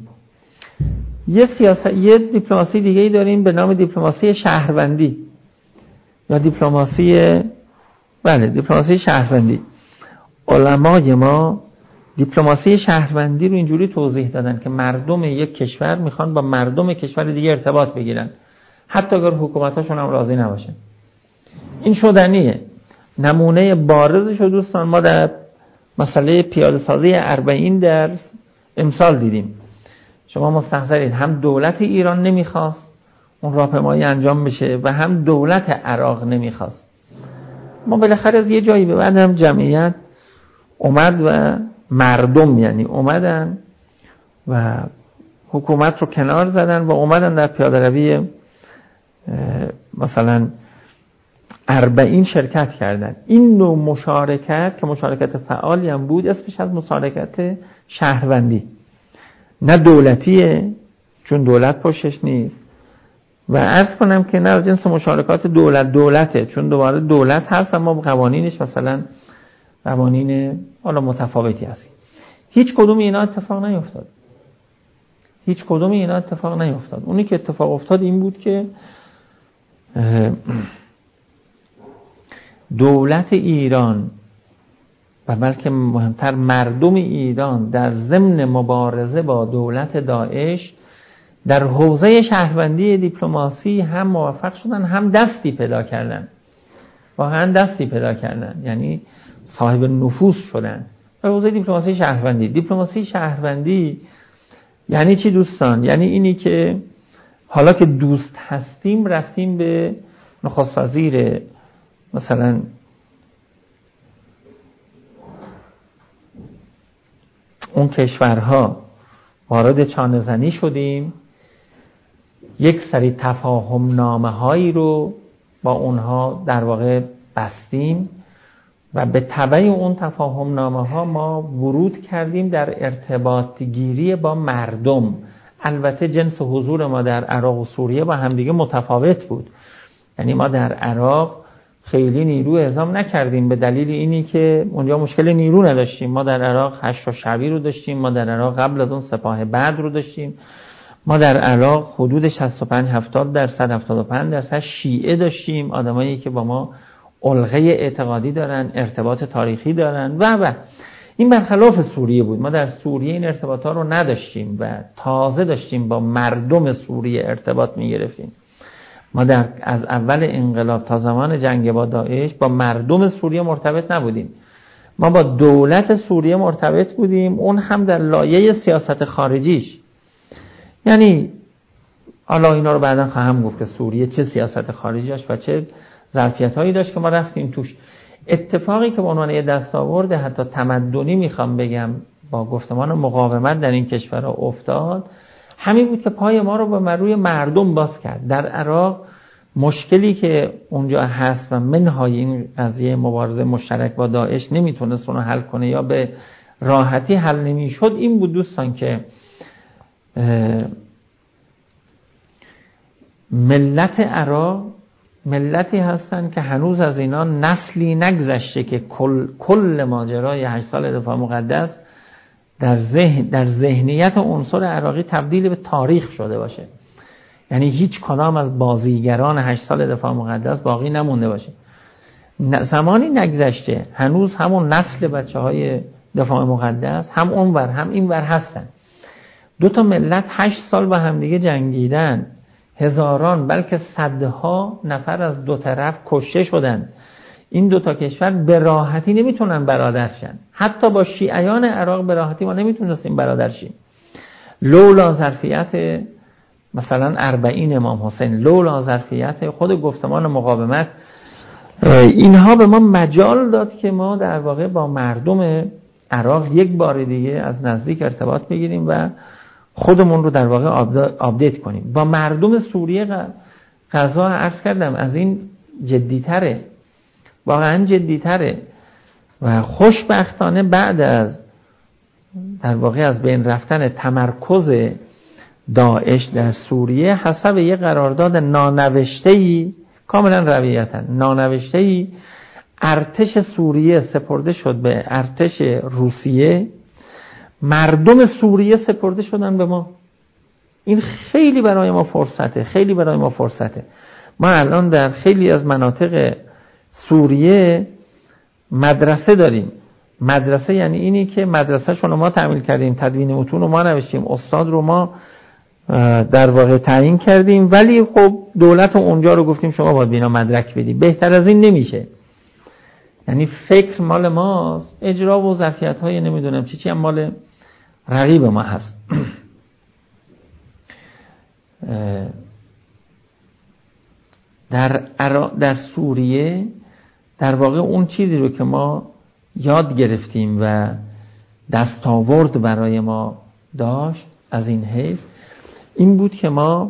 یه دیپلماسی دیگه ای داریم به نام دیپلماسی شهروندی یا دیپلماسی شهروندی. علمای ما دیپلماسی شهروندی رو اینجوری توضیح دادن که مردم یک کشور میخوان با مردم کشور دیگه ارتباط بگیرن حتی اگر حکومتاشون هم راضی نباشن. این شدنیه. نمونه بارزش رو دوستان ما در مسئله پیاده سازی 40 در امسال دیدیم. شما مستحضرید هم دولت ایران نمیخواست اون راهپیمایی انجام بشه و هم دولت عراق نمیخواست. ما بالاخره از یه جایی به بعد هم جمعیت اومد و مردم یعنی اومدن و حکومت رو کنار زدن و اومدن در پیاده روی مثلا 40 شرکت کردن. این نوع مشارکت که مشارکت فعالی هم بود اسمش از مشارکت شهروندی، نه دولتیه چون دولت پشتش نیست و عرض کنم که نه از جنس مشارکات دولته چون دوباره دولت هست اما قوانینش مثلا قوانین حالا متفاوتی هست. هیچ کدوم اینا اتفاق نیفتاد. اونی که اتفاق افتاد این بود که دولت ایران و بلکه مهمتر مردم ایران در ضمن مبارزه با دولت داعش در حوزه شهروندی دیپلماسی هم موفق شدن هم دستی پیدا کردن، واقعا دستی پیدا کردن، یعنی صاحب نفوذ شدن در حوزه دیپلماسی شهروندی. یعنی چی دوستان؟ یعنی اینی که حالا که دوست هستیم رفتیم به نخست وزیر مثلا اون کشورها وارد چانه زنی شدیم، یک سری تفاهم نامه هایی رو با اونها در واقع بستیم و به تبع اون تفاهم نامه ها ما ورود کردیم در ارتباط گیری با مردم. البته جنس حضور ما در عراق و سوریه با همدیگه متفاوت بود، یعنی ما در عراق خیلی نیرو اعزام نکردیم به دلیل اینی که اونجا مشکل نیرو نداشتیم. ما در عراق 8 شعبی رو داشتیم، ما در عراق قبل از اون سپاه بدر رو داشتیم، ما در عراق حدود 65-70% 75% شیعه داشتیم، آدمایی که با ما علقه اعتقادی دارن، ارتباط تاریخی دارن و این برخلاف سوریه بود. ما در سوریه این ارتباطات رو نداشتیم و تازه داشتیم با مردم سوریه ارتباط می‌گرفتیم. ما از اول انقلاب تا زمان جنگ با داعش با مردم سوریه مرتبط نبودیم، ما با دولت سوریه مرتبط بودیم، اون هم در لایه سیاست خارجیش. یعنی حالا اینا رو بعدا خواهم گفت که سوریه چه سیاست خارجی داشت و چه ظرفیت‌هایی داشت که ما رفتیم توش. اتفاقی که به عنوان یه دستاورد حتی تمدنی میخوام بگم با گفتمان مقاومت در این کشورها افتاد همین بود که پای ما رو به روی مردم باز کرد. در عراق مشکلی که اونجا هست و منهای این قضیه مبارزه مشترک با داعش نمیتونست اونو حل کنه یا به راحتی حل نمیشد این بود دوستان که ملت عراق ملتی هستن که هنوز از اینا نسلی نگذشته که کل ماجرای 8 سال دفاع مقدس در ذهنیت عنصر عراقی تبدیل به تاریخ شده باشه. یعنی هیچ کدام از بازیگران 8 سال دفاع مقدس باقی نمونده باشه. زمانی نگذشته هنوز همون نسل بچه‌های دفاع مقدس هم اونور هم اینور هستن. 2 ملت 8 سال با هم دیگه جنگیدن، هزاران بلکه صدها نفر از 2 طرف کشته شدن. این 2 کشور به راحتی نمیتونن برادر شن. حتی با شیعیان عراق به راحتی ما نمیتونستیم برادر شیم. لولا ظرفیت مثلا 40 امام حسین، لولا ظرفیت خود گفتمان مقاومت، اینها به ما مجال داد که ما در واقع با مردم عراق یک بار دیگه از نزدیک ارتباط بگیریم و خودمون رو در واقع آپدیت کنیم. با مردم سوریه قضا عرض کردم از این جدی‌تره، واقعا جدی‌تره و خوشبختانه بعد از در واقع از بین رفتن تمرکز داعش در سوریه حسب یک قرارداد نانوشته‌ای کاملا رویتاً نانوشته‌ای ارتش سوریه سپرده شد به ارتش روسیه، مردم سوریه سپرده شدن به ما. این خیلی برای ما فرصته. ما الان در خیلی از مناطق سوریه مدرسه داریم. مدرسه یعنی اینی که مدرسه شون ما تعمیل کردیم، تدوین متون رو ما نوشتیم، استاد رو ما در واقع تعیین کردیم، ولی خب دولت اونجا رو گفتیم شما باید بینا مدرک بدی. بهتر از این نمیشه. یعنی فکر مال ماست، اجرا و ظرفیت‌های نمیدونم چی هم مال رقیب ما هست. در سوریه در واقع اون چیزی رو که ما یاد گرفتیم و دستاورد برای ما داشت از این حیث این بود که ما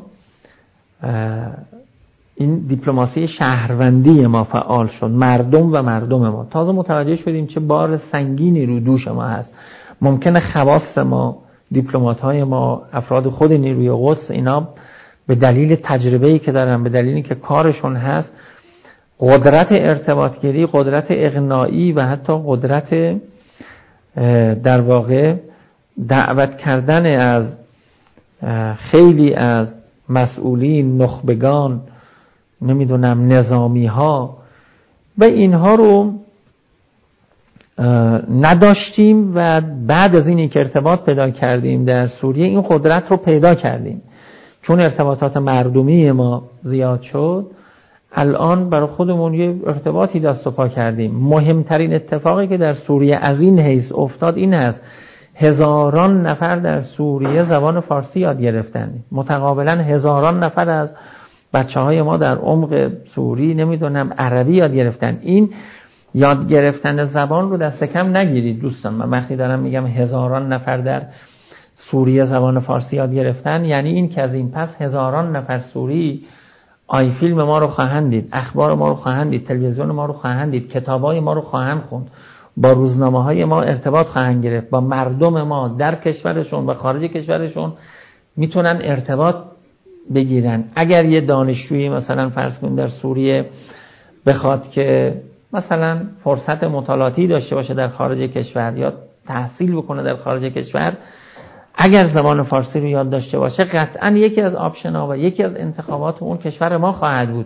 این دیپلماسی شهروندی ما فعال شد، مردم و مردم ما. تازه متوجه شدیم چه بار سنگینی رو دوش ما هست. ممکنه خواص ما، دیپلمات‌های ما، افراد خود نیروی قدس، اینا به دلیل تجربه‌ای که دارن، به دلیلی که کارشون هست، قدرت ارتباطگیری، قدرت اقناعی و حتی قدرت در واقع دعوت کردن از خیلی از مسئولین، نخبگان، نمیدونم نظامی ها و اینها رو نداشتیم و بعد از اینی که ارتباط پیدا کردیم در سوریه این قدرت رو پیدا کردیم. چون ارتباطات مردمی ما زیاد شد الان برای خودمون یه ارتباطی دست و پا کردیم. مهمترین اتفاقی که در سوریه از این حیث افتاد این است: هزاران نفر در سوریه زبان فارسی یاد گرفتن. متقابلا هزاران نفر از بچه‌های ما در عمق سوری نمیدونم عربی یاد گرفتن. این یاد گرفتن زبان رو دست کم نگیرید دوستان. من وقتی دارم میگم هزاران نفر در سوریه زبان فارسی یاد گرفتن، یعنی این که از این پس هزاران نفر سوری آی فیلم ما رو خواهند دید، اخبار ما رو خواهند دید، تلویزیون ما رو خواهند دید، کتابای ما رو خواهند خوند، با روزنامه‌های ما ارتباط خواهند گرفت، با مردم ما در کشورشون و خارج کشورشون میتونن ارتباط بگیرن. اگر یه دانشجویی مثلا فرض کنید در سوریه بخواد که مثلا فرصت مطالعاتی داشته باشه در خارج کشور یا تحصیل بکنه در خارج کشور، اگر زبان فارسی رو یاد داشته باشه قطعا یکی از آپشن‌ها و یکی از انتخابات اون کشور ما خواهد بود.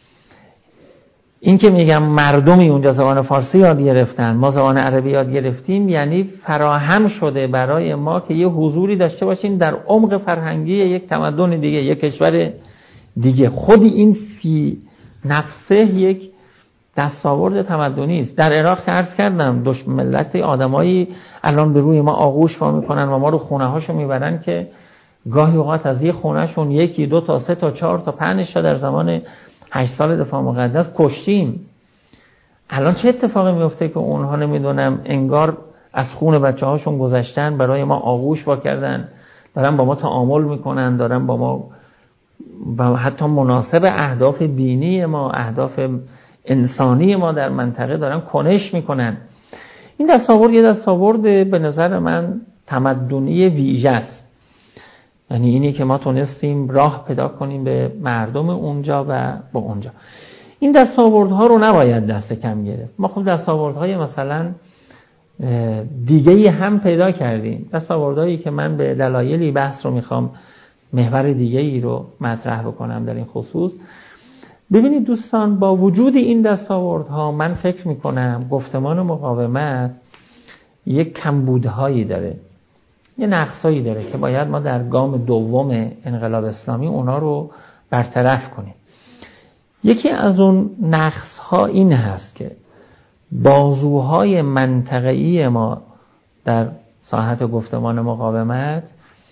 این که میگم مردمی اونجا زبان فارسی یاد گرفتن، ما زبان عربی یاد گرفتیم، یعنی فراهم شده برای ما که یه حضوری داشته باشیم در عمق فرهنگی یک تمدن دیگه، یک کشور دیگه. خود این فی نفسه یک دستاورد تمدنی است. در عراق که عرض کردم دشمن ملت آدمایی الان به روی ما آغوش وا میکنن و ما رو خونه هاشو میبرن که گاهی اوقات از یه خونه شون 1 2 تا 3 تا 4 تا 5 تا در زمان 8 سال دفاع مقدس کشتیم. الان چه اتفاقی میفته که اونها نمیدونم انگار از خون بچه‌هاشون گذشتن، برای ما آغوش وا کردن، دارن با ما تعامل میکنن، دارن با ما و حتی مناسب اهداف دینی ما، اهداف انسانی ما در منطقه دارن کنش میکنن. این دستاورد یه دستاورد به نظر من تمدنی ویژه است. یعنی اینی که ما تونستیم راه پیدا کنیم به مردم اونجا و با اونجا. این دستاوردها رو نباید دست کم گرفت. ما خب دستاوردهای مثلا دیگه‌ای هم پیدا کردیم. دستاوردهایی که من به دلایلی بحث رو میخوام محور دیگه‌ای رو مطرح بکنم در این خصوص. ببینید دوستان، با وجود این دستاوردها من فکر میکنم گفتمان مقاومت یک کمبودهایی داره، یه نقصایی داره که باید ما در گام دوم انقلاب اسلامی اونا رو برطرف کنیم. یکی از اون نقصها این هست که بازوهای منطقه‌ای ما در ساحت گفتمان مقاومت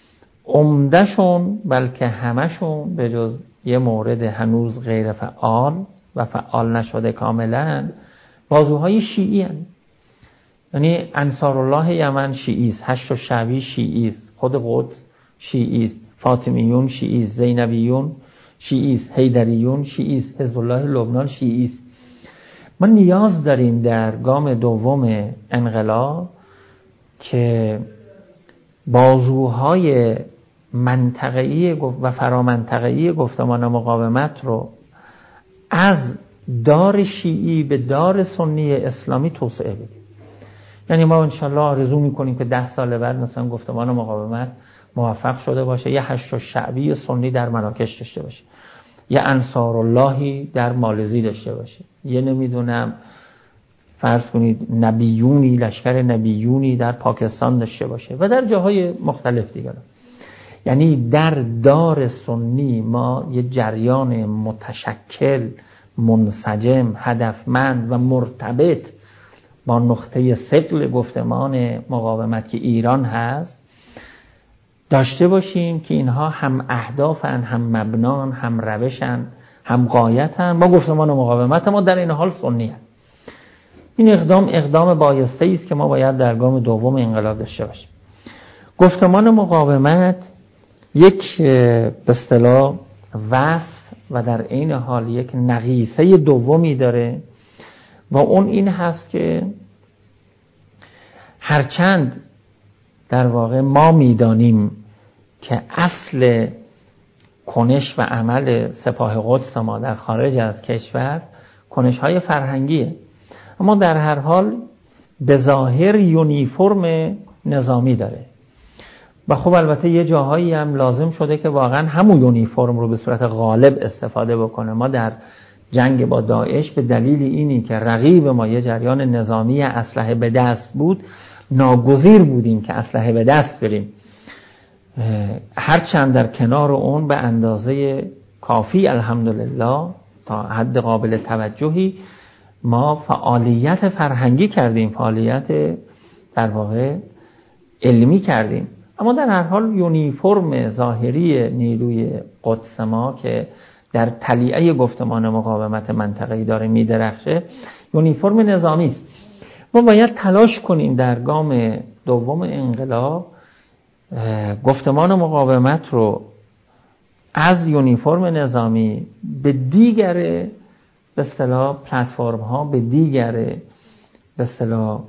عمده‌شون بلکه همشون به جز یه مورد هنوز غیر فعال و فعال نشده کاملا بازوهای شیعی هستند. یعنی انصارالله یمن شیعی است، هشت الشعبی شیعی است، خود قدس شیعی است، فاطمیون شیعی است، زینبیون شیعی است، حیدریون شیعی است، حزب الله لبنان شیعی است. ما نیاز داریم در گام دوم انقلاب که بازوهای منطقه‌ای و فرامنطقه‌ای گفتمان مقاومت رو از دار شیعی به دار سنی اسلامی توسعه بدیم. یعنی ما انشالله آرزو میکنیم که 10 سال بعد مثلا گفتمان مقاومت موفق شده باشه، یه هشت الشعبی سنی در مراکش داشته باشه، یه انصاراللهی در مالزی داشته باشه، یه نمیدونم فرض کنید نبیونی، لشکر نبیونی در پاکستان داشته باشه و در جاهای مختلف دیگر. یعنی در دار سنی ما یه جریان متشکل، منسجم، هدفمند و مرتبط با نقطه ثقل گفتمان مقاومت که ایران هست داشته باشیم که اینها هم اهدافن، هم مبنان، هم روشن، هم غایتن. با گفتمان و مقاومت ما در این حال سنی هست. این اقدام بایسته است که ما باید در گام دوم انقلاب داشته باشیم. گفتمان و مقاومت یک به اصطلاح وصف و در عین حال یک نقیصه دومی داره و اون این هست که هرچند در واقع ما میدانیم که اصل کنش و عمل سپاه قدس ما در خارج از کشور کنش‌های فرهنگیه، اما در هر حال به ظاهر یونیفرم نظامی داره و خب البته یه جاهایی هم لازم شده که واقعا همون یونیفرم رو به صورت غالب استفاده بکنه. ما در جنگ با داعش به دلیل اینی که رقیب ما یه جریان نظامی اسلحه به دست بود، ناگزیر بودیم که اسلحه به دست بریم، هرچند در کنار اون به اندازه کافی الحمدلله تا حد قابل توجهی ما فعالیت فرهنگی کردیم، فعالیت در واقع علمی کردیم. اما در هر حال یونیفرم ظاهری نیروی قدس ما که در تلیعه گفتمان مقاومت منطقه‌ای داره میدرخشه یونیفرم نظامی است. ما باید تلاش کنیم در گام دوم انقلاب گفتمان مقاومت رو از یونیفرم نظامی به دیگر به اصطلاح پلتفرم ها، به دیگر به اصطلاح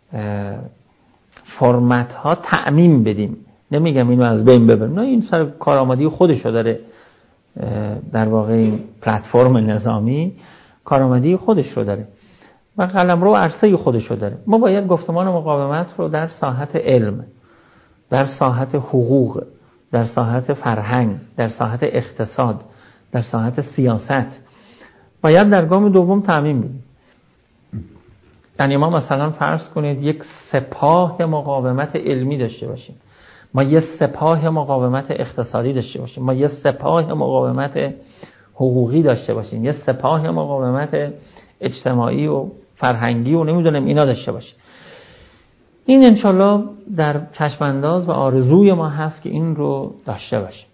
فرمت ها تعمیم بدیم. نمیگم اینو از بین ببریم، نه، این سر کارآمدی خودشو داره. در واقع این پلتفرم نظامی کارآمدی خودش رو داره و قلمرو عرصه خودش رو داره. ما باید گفتمان مقاومت رو در ساحت علم، در ساحت حقوق، در ساحت فرهنگ، در ساحت اقتصاد، در ساحت سیاست باید در گام دوم تعمیم بدیم. یعنی ما مثلا فرض کنید یک سپاه مقاومت علمی داشته باشیم، ما یک سپاه مقاومت اقتصادی داشته باشیم، ما یک سپاه مقاومت حقوقی داشته باشیم، یک سپاه مقاومت اجتماعی و فرهنگی و نمیدونم اینا داشته باشیم. این انشالله در چشمانداز و آرزوی ما هست که این رو داشته باشیم.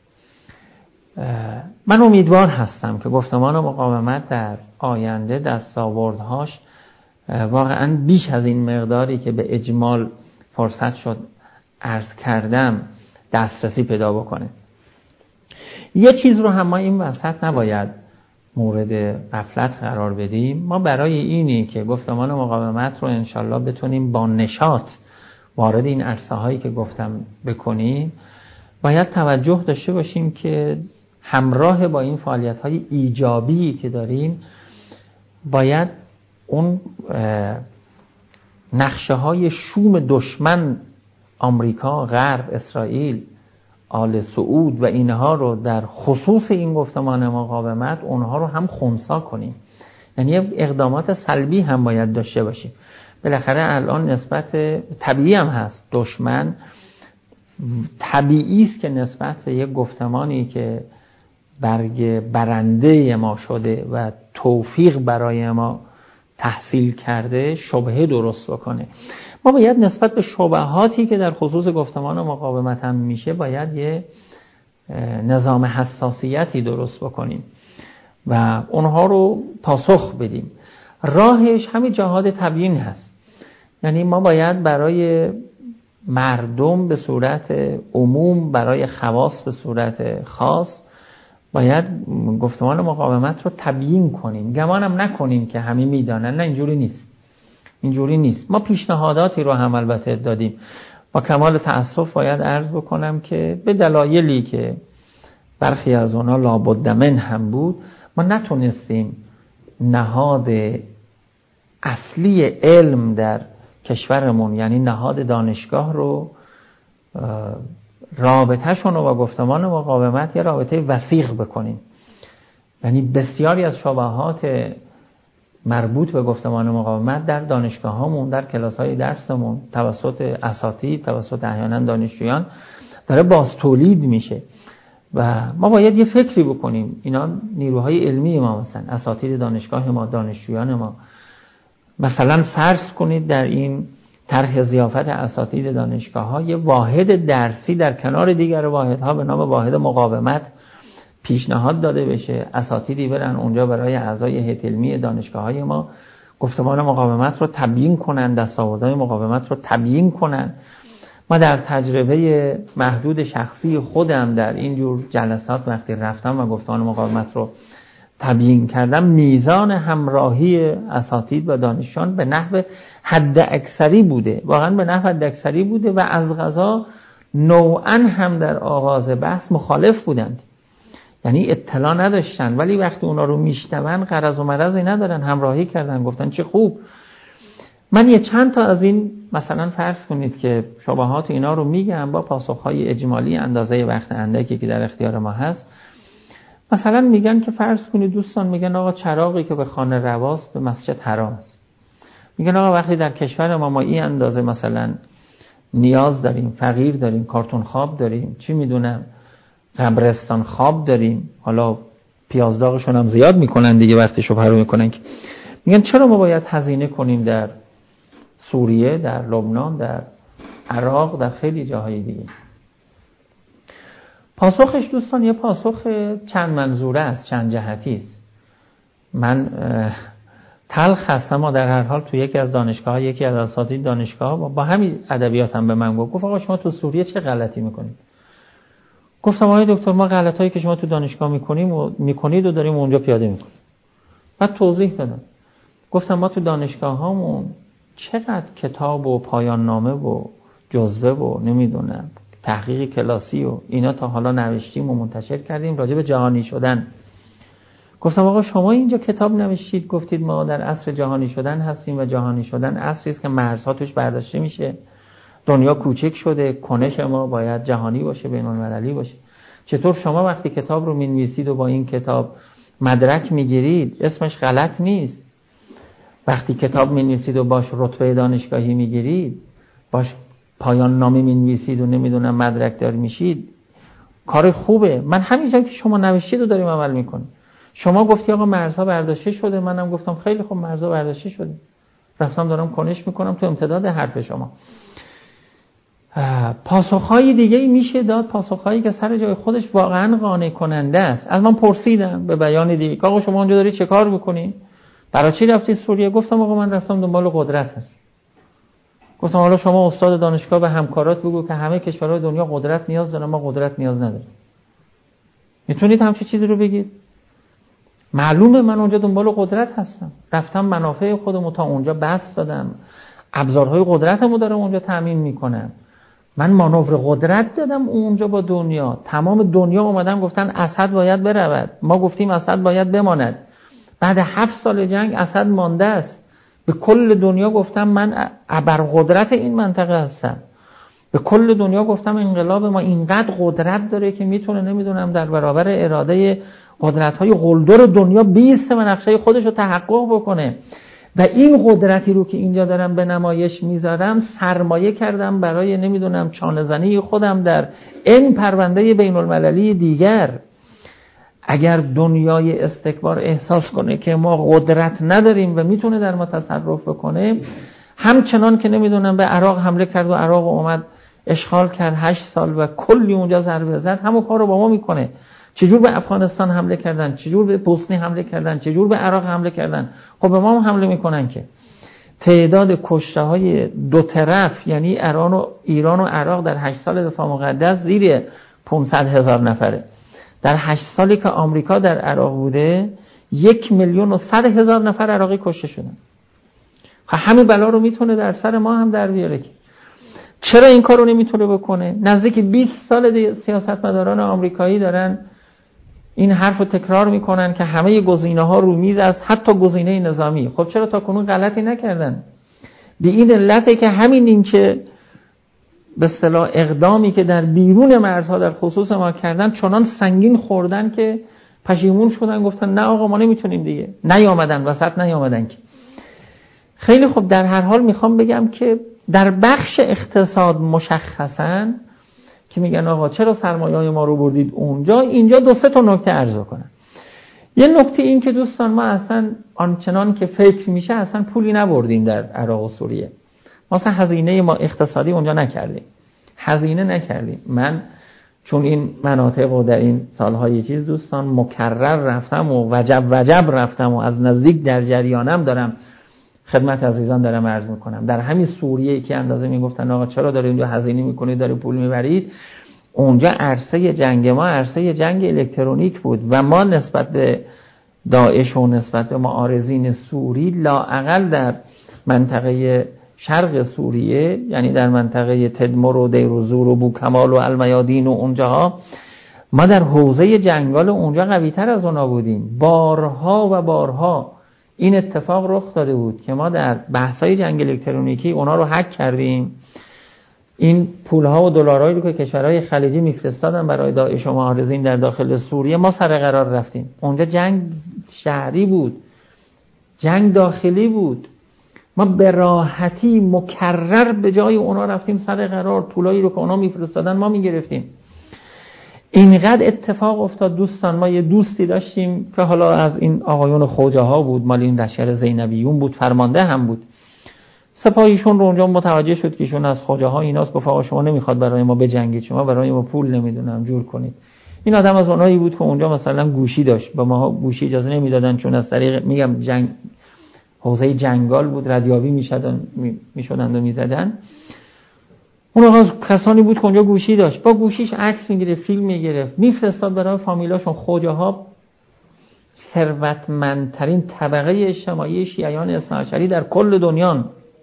من امیدوار هستم که گفتمان و مقاومت در آینده دستاوردهاش واقعا بیش از این مقداری که به اجمال فرصت شد عرض کردم دسترسی پیدا بکنه. یه چیز رو هم ما این وسط نباید مورد غفلت قرار بدیم. ما برای اینی که گفتمان و مقاومت رو انشالله بتونیم با نشاط وارد این عرصه هایی که گفتم بکنیم، باید توجه داشته باشیم که همراه با این فعالیت های ایجابی که داریم باید اون نقشه های شوم دشمن آمریکا، غرب، اسرائیل، آل سعود و اینها رو در خصوص این گفتمان مقاومت اونها رو هم خنثی کنیم. یعنی اقدامات سلبی هم باید داشته باشیم. بالاخره الان نسبت طبیعی هم هست، دشمن طبیعی است که نسبت به یک گفتمانی که برگ برنده ما شده و توفیق برای ما تحصیل کرده شبهه درست بکنه. ما باید نسبت به شبهاتی که در خصوص گفتمان و مقاومت هم میشه باید یه نظام حساسیتی درست بکنیم و اونها رو پاسخ بدیم. راهش همین جهاد تبیین هست. یعنی ما باید برای مردم به صورت عموم، برای خواص به صورت خاص باید گفتمان مقاومت رو تبیین کنیم. گمانم نکنیم که همه میدانن، نه، اینجوری نیست. ما پیشنهاداتی رو هم البته دادیم. با کمال تأسف باید عرض بکنم که به دلایلی که برخی از اونا لابد من هم بود، ما نتونستیم نهاد اصلی علم در کشورمون، یعنی نهاد دانشگاه رو رابطه‌شون رو با گفتمان مقاومت یه رابطه وثیق بکنیم. یعنی بسیاری از شبهات مربوط به گفتمان مقاومت در دانشگاه‌هامون، در کلاس‌های درسمون توسط اساتید، توسط احیانا دانشجویان داره باز تولید میشه و ما باید یه فکری بکنیم. اینا نیروهای علمی ما هستن، اساتید دانشگاه ما، دانشجویان ما. مثلا فرض کنید در این طرح ضیافت اساتید دانشگاه‌ها یه واحد درسی در کنار دیگر واحدها به نام واحد مقاومت پیشنهاد داده بشه. اساتیدی برن اونجا برای اعضای هیئت علمی دانشگاه‌های ما گفتمان مقاومت رو تبیین کنن، دستاوردهای مقاومت رو تبیین کنن. ما در تجربه محدود شخصی خودم در این جور جلسات وقتی رفتم و گفتمان مقاومت رو تبیین کردم، میزان همراهی اساتید و دانشجویان به نحو حد اکثری بوده، واقعا به نحو حد اکثری بوده و از قضا نوعا هم در آغاز بحث مخالف بودند، یعنی اطلاع نداشتن، ولی وقتی اونا رو میشنون غرض و مرضی ندارن، همراهی کردن، گفتن چه خوب. من یه چند تا از این مثلا فرض کنید که شبهات اینا رو میگم با پاسخهای اجمالی اندازه وقت اندکی که در اختیار ما هست. مثلا میگن که فرض کنید دوستان میگن آقا چراغی که به خانه رواست به مسجد حرام است. میگن آقا وقتی در کشور ما این اندازه مثلا نیاز داریم، فقیر داریم، کارتون خواب داریم، چی میدونم قبرستان خواب داریم، حالا پیازداغشون هم زیاد میکنن دیگه وقتی شبهه رو میکنن که میگن چرا ما باید هزینه کنیم در سوریه، در لبنان، در عراق، در خیلی جاهای دیگه. پاسخش دوستان یه پاسخ چند منظوره است، چند جهتی است. من تلخ هستم، اما در هر حال تو یکی از دانشگاه‌ها یکی از اساتید دانشگاه با همین ادبیات هم به من گفت آقا شما تو سوریه چه غلطی میکنید؟ گفتم آقای دکتر ما غلطایی که شما تو دانشگاه میکنید و داریم اونجا پیاده میکنیم. بعد توضیح دادم، گفتم ما تو دانشگاه‌هامون چقدر کتاب و پایان نامه و جزوه و نمیدونم تحقیق کلاسی و اینا تا حالا نوشتیم و منتشر کردیم راجع به جهانی شدن. گفتم آقا شما اینجا کتاب نوشتید گفتید ما در عصر جهانی شدن هستیم و جهانی شدن عصری است که مرزها توش برداشته میشه، دنیا کوچک شده، کنش ما باید جهانی باشه، بین‌المللی باشه. چطور شما وقتی کتاب رو می‌نویسید و با این کتاب مدرک میگیرید اسمش غلط نیست؟ وقتی کتاب می‌نویسید و باش رتبه دانشگاهی میگیرید، باش پایان نامه می‌نویسید و نمیدونم مدرک دار میشید، کار خوبه. من همینجا که شما نوشتید و داریم عمل میکنیم. شما گفتی آقا مرزها برداشته شده، منم گفتم خیلی خوب مرزها برداشته شده، رفتم دارم کنش میکنم تو امتداد حرف شما. پاسخهای دیگه میشه داد، پاسخهایی که سر جای خودش واقعا قانع کننده است. از من پرسیدم به بیان دیگه آقا شما اونجا داری چه کار میکنی؟ برای چی رفتی سوریه؟ گفتم آقا من رفتم دنبال قدرت هست. گفتم حالا شما استاد دانشگاه به همکارات بگو که همه کشورهای دنیا قدرت نیاز دارن، ما قدرت نیاز نداریم. میتونید همچین چیزی رو بگید؟ معلومه من اونجا دنبال قدرت هستم، رفتم منافع خودمو تا اونجا بس دادم، ابزارهای قدرتمو دارم اونجا تامین میکنم، من مانور قدرت دادم اونجا با دنیا. تمام دنیا اومدن گفتن اسد باید برود، ما گفتیم اسد باید بماند. بعد 7 سال جنگ اسد مانده است. به کل دنیا گفتم من ابرقدرت این منطقه هستم. به کل دنیا گفتم انقلاب ما اینقدر قدرت داره که میتونه نمیدونم در برابر اراده قدرت‌های قلدر دنیا بیست و نقشه خودش رو تحقق بکنه. و این قدرتی رو که اینجا دارم به نمایش میذارم سرمایه کردم برای نمیدونم چانه‌زنی خودم در این پرونده بین‌المللی دیگر. اگر دنیای استکبار احساس کنه که ما قدرت نداریم و میتونه در ما تصرف بکنه، همچنان که نمیدونم به عراق حمله کرد و عراق اومد اشغال کرد 8 سال و کلی اونجا ضربه زد، همون کار رو با ما میکنه. چجور به افغانستان حمله کردن، چجور به بوسنی حمله کردن، چجور به عراق حمله کردن، خب به ما هم حمله میکنن. که تعداد کشته های دو طرف یعنی ایران و عراق در 8 سال دفاع مقدس زیر 500,000 نفره. در 8 سالی که آمریکا در عراق بوده 1,100,000 نفر عراقی کشته شدن. همین بلا رو میتونه در سر ما هم در بیاره. که چرا این کارو نمیتونه بکنه؟ نزدیک 20 سال سیاستمداران آمریکایی دارن این حرفو تکرار میکنن که همه گزینه‌ها رو میز است، حتی گزینه نظامی. خب چرا تا کنون غلطی نکردن؟ به این علته که همین این که به اصطلاح اقدامی که در بیرون مرزها در خصوص ما کردن چنان سنگین خوردن که پشیمون شدن، گفتن نه آقا ما نمیتونیم دیگه. نیامدن وسط، نیامدن. که خیلی خوب، در هر حال میخوام بگم که در بخش اقتصاد مشخصاً که میگن آقا چرا سرمایه‌های ما رو بردید اونجا، اینجا 2-3 تا نکته عرض کنم. یه نکته این که دوستان ما اصلا آنچنان که فکر میشه اصلا پولی نبردیم در عراق و سوریه. مثلا هزینه ما اقتصادی اونجا نکردیم، هزینه نکردیم. من چون این مناطق رو در این سالهای چیز دوستان مکرر رفتم و وجب رفتم و از نزدیک در جریانم، دارم خدمت عزیزان دارم عرض میکنم. در همین سوریه که اندازه میگفتن آقا چرا دارید اونجا هزینه میکنید، دارید پول میبرید، اونجا عرصه جنگ ما عرصه جنگ الکترونیک بود و ما نسبت به داعش و نسبت به معارضین سوری لااقل در منطقه شرق سوریه، یعنی در منطقه تدمر و دیر و زور و بوکمال و المیادین و اونجاها، ما در حوزه جنگال اونجا قوی تر از اونا بودیم. بارها و بارها این اتفاق رخ داده بود که ما در بحث‌های جنگ الکترونیکی اونا رو هک کردیم. این پول‌ها و دلارایی رو که کشورهای خلیجی میفرستادن برای داعش و معارضین در داخل سوریه، ما سر قرار رفتیم. اونجا جنگ شهری بود، جنگ داخلی بود. ما به راحتی مکرر به جای اونا رفتیم سر قرار، پولایی رو که اونا میفرستادن ما میگرفتیم. اینقدر اتفاق افتاد دوستان. ما یه دوستی داشتیم که حالا از این آقایون خوجه ها بود، مال این لشکر زینبیون بود، فرمانده هم بود. سپاهیشون رو اونجا متوجه شد که ایشون از خوجه ها ایناست، گفت آقا شما نمیخواد برای ما بجنگید، شما برای ما پول نمیدونم جور کنید. این آدم از اونایی بود که اونجا مثلا گوشی داشت، با ما گوشی اجازه نمیدادن چون از طریق میگم جنگ حوزه جنگال بود، ردیابی میشدند و میزدن. اون آقا کسانی بود که اونجا گوشی داشت، با گوشیش عکس میگرفت، فیلم میگرفت، میفرستاد برای فامیلاشون. خوجه ها ثروتمندترین طبقه اجتماعی شیعیان اثناعشری در کل دنیا،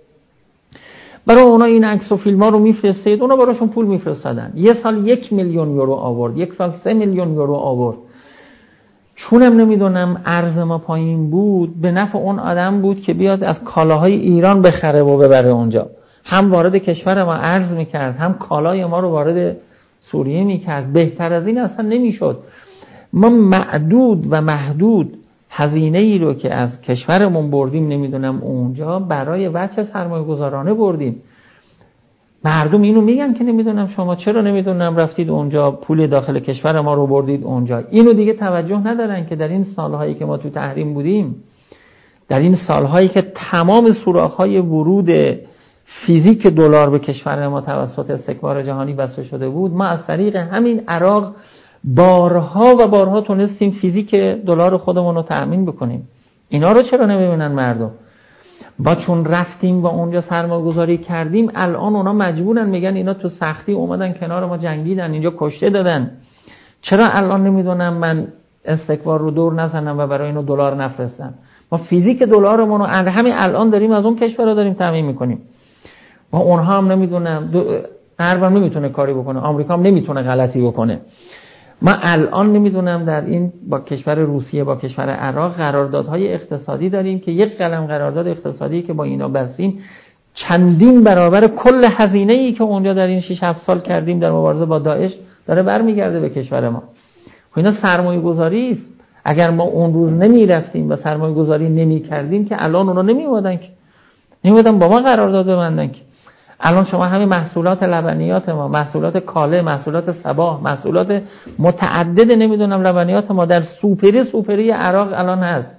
برای اونا این عکس و فیلم ها رو میفرستید، اونا براشون پول میفرستادن. یه سال 1 میلیون یورو آورد، یک سال 3 میلیون یورو آورد. چونم نمیدونم ارز ما پایین بود، به نفع اون آدم بود که بیاد از کالاهای ایران بخره و ببره اونجا. هم وارد کشور ما ارز میکرد، هم کالای ما رو وارد سوریه میکرد. بهتر از این اصلا نمیشد. ما معدود و محدود هزینه ای رو که از کشورمون بردیم نمیدونم اونجا برای وجه سرمایه گذارانه بردیم. مردم اینو میگن که نمیدونم شما چرا نمیدونم رفتید اونجا پول داخل کشور ما رو بردید اونجا. اینو دیگه توجه ندارن که در این سالهایی که ما تو تحریم بودیم، در این سالهایی که تمام سوراخ‌های ورود فیزیک دلار به کشور ما توسط استکبار جهانی بسته شده بود، ما از طریق همین عراق بارها و بارها تونستیم فیزیک دلار خودمون رو تأمین بکنیم. اینا رو چرا نمیبینن مردم؟ با چون رفتیم و اونجا سرمایه گذاری کردیم، الان اونا مجبورن میگن اینا تو سختی اومدن کنار ما جنگیدن، اینجا کشته دادن. چرا الان نمیدونم من استکبار رو دور نزنم و برای اینو دلار نفرستم؟ ما فیزیک دلارمون رو همین الان داریم از اون کشورها داریم تامین میکنیم. ما اونها هم نمیدونم غرب هم نمیتونه کاری بکنه، آمریکا هم نمیتونه غلطی بکنه. ما الان نمیدونم در این با کشور روسیه با کشور عراق قراردادهای اقتصادی داریم که یک قلم قرارداد اقتصادی که با اینا بستیم چندین برابر کل هزینه‌ای که اونجا در این 6-7 سال کردیم در مبارزه با داعش داره برمیگرده به کشور ما. اینا سرمایه گذاری است. اگر ما اون روز نمی رفتیم و سرمایه گذاری نمی کردیم که الان اونا نمی اومدن که نمیدونم با ما قرارداد ببندن که الان شما همین محصولات لبنیات ما، محصولات کاله، محصولات صباح، محصولات متعدد نمیدونم لبنیات ما در سوپری عراق الان هست.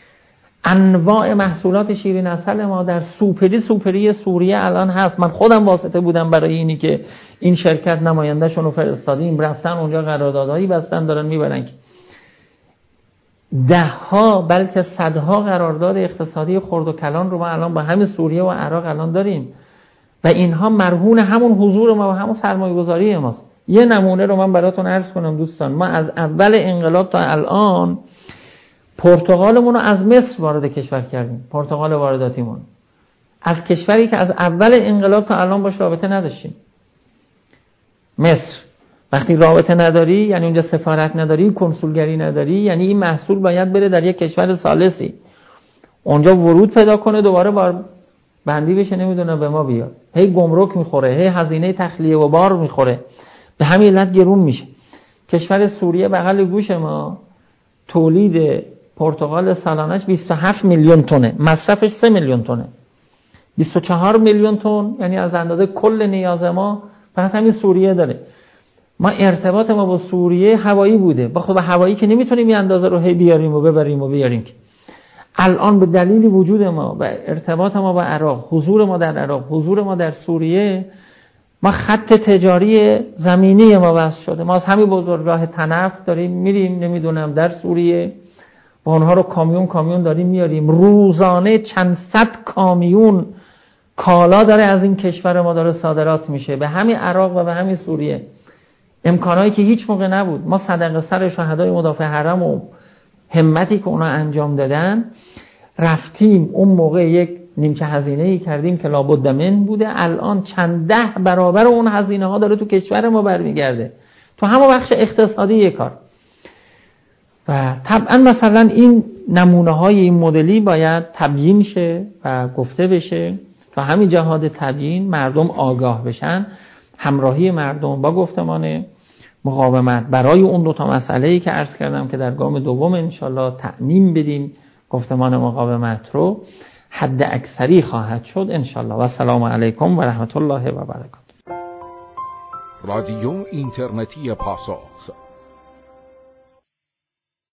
انواع محصولات شیرین عسل ما در سوپری سوریه الان هست. من خودم واسطه بودم برای اینی که این شرکت نماینده‌شون رو فرستادیم، رفتن اونجا قراردادهایی بستن دارن میبرن که ده‌ها بلکه صدها قرارداد اقتصادی خرد و کلان رو ما الان با همین سوریه و عراق الان داریم و اینها مرهون همون حضور ما و همون سرمایه‌گذاری ماست. یه نمونه رو من براتون عرض کنم دوستان. ما از اول انقلاب تا الان پرتقالمون رو از مصر وارد کشور کردیم، پرتقال وارداتیمون از کشوری که از اول انقلاب تا الان باش رابطه نداشتیم. مصر وقتی رابطه نداری یعنی اونجا سفارت نداری، کنسولگری نداری، یعنی این محصول باید بره در یک کشور ثالثی اونجا ورود پیدا کنه، دوباره بار بندی بشه نمیدونه به ما بیاد، هی گمرک میخوره، هی هزینه تخلیه و بار میخوره، به همین علت گرون میشه. کشور سوریه بغل گوش ما تولید پرتقال سالانش 27 میلیون تونه، مصرفش 3 میلیون تونه، 24 میلیون تن یعنی از اندازه کل نیاز ما فقط همین سوریه داره. ما ارتباط ما با سوریه هوایی بوده، با خب هوایی که نمیتونیم این اندازه رو هی بیاریم و ببریم و بیاریم که الان به دلیل وجود ما و ارتباط ما با عراق، حضور ما در عراق، حضور ما در سوریه، ما خط تجاری زمینی ما وصل شده. ما از همین بزرگراه تنف داریم میریم نمیدونم در سوریه و اونها رو کامیون داریم میاریم. روزانه چند صد کامیون کالا داره از این کشور ما داره صادرات میشه به همین عراق و به همین سوریه. امکانایی که هیچ موقع نبود. ما صدقه سر شهدای مدافع حرم و همتی که اونا انجام دادن رفتیم اون موقع یک نیمچه هزینه‌ای کردیم که لابد من بوده. الان چند ده برابر اون هزینه ها داره تو کشور ما برمیگرده تو همون بخش اقتصادی کار. و طبعا مثلا این نمونه های این مدلی باید تبیین شه و گفته بشه تا همین جهاد تبیین مردم آگاه بشن. همراهی مردم با گفتمان مقاومت برای اون دو تا مسئله‌ای که عرض کردم که در گام دوم انشالله تأمین بدیم گفتمان مقاومت رو حد اکثری خواهد شد انشالله. و السلام علیکم و رحمت الله و برکاته. رادیو اینترنتی پاسخ